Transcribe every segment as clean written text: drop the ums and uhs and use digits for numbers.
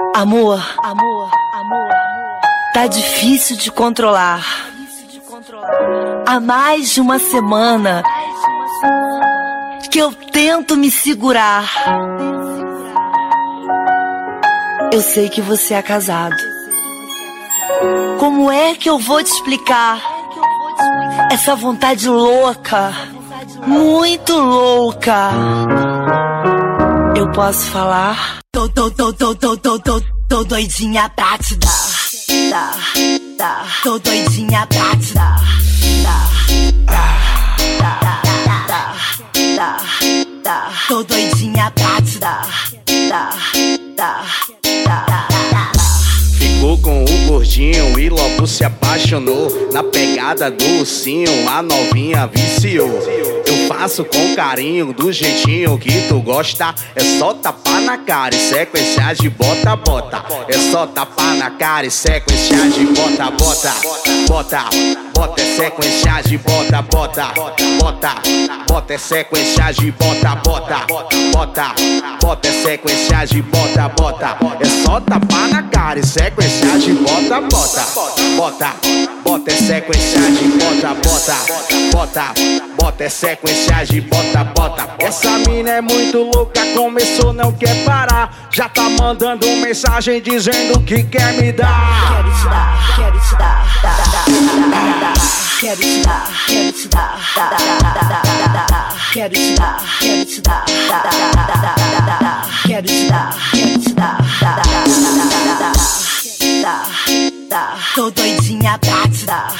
Amor, tá difícil de controlar. Há mais de uma semana que eu tento me segurar. Eu sei que você é casado. Como é que eu vou te explicar essa vontade louca, muito louca? Eu posso falar? Tô doidinha pra te dar, tô doidinha pra te dar, tô doidinha pra te dar. Ficou com o gordinho e logo se apaixonou. Na pegada do ursinho, a novinha viciou. Eu faço com carinho, do jeitinho que tu gosta. É só tapar na cara e sequência de bota, bota. É só tapar na cara e sequência de bota, bota. Bota, bota é sequência de bota, bota. Bota, bota é sequência de bota, bota. Bota, bota é sequência de bota, bota. É só tapar na cara e sequência de bota, bota. Bota, bota é sequência de bota, bota. Bota, bota é sequência de bota, bota. Essa mina é muito louca, começou, não quer parar. Já tá mandando mensagem dizendo que quer me dar. Quero te dar, quero te dar, quero te dar, quero te dar, quero te dar, quero te dar, quero te dar, quero te dar. Tô doidinha pra te dar,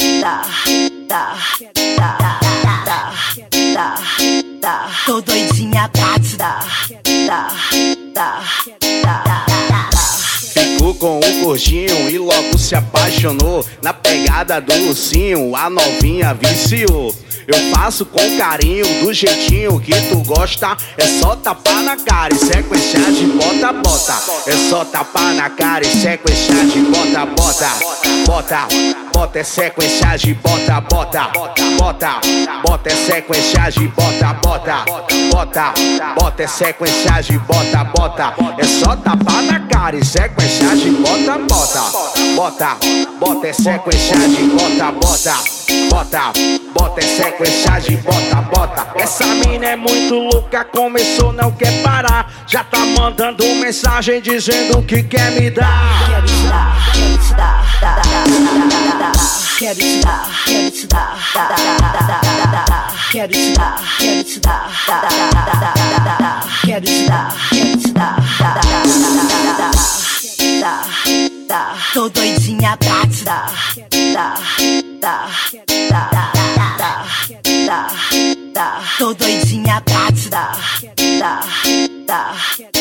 tô doidinha pra te dar. Ficou com o gordinho e logo se apaixonou. Na pegada do ursinho, a novinha viciou. Eu faço com carinho, do jeitinho que tu gosta. É só tapar na cara e sequência de bota, bota. É só tapar na cara e sequência de bota, bota. Bota, bota é sequência de bota, bota. Bota, bota é sequência de bota, bota. Bota, bota é sequência de bota, bota. É só tapar na cara e sequência de bota, bota. Bota, bota é sequência de bota, bota. Bota, bota é sequência de bota, bota. Essa mina é muito louca, começou, não quer parar. Já tá mandando mensagem dizendo que quer me dar. Quero te dar, quero te dar, quero te dar, quero te dar, quero te dar, quero te dar, quero te dar, quero te dar. Tô doidinha pra te dar, tô doidinha pra te dar.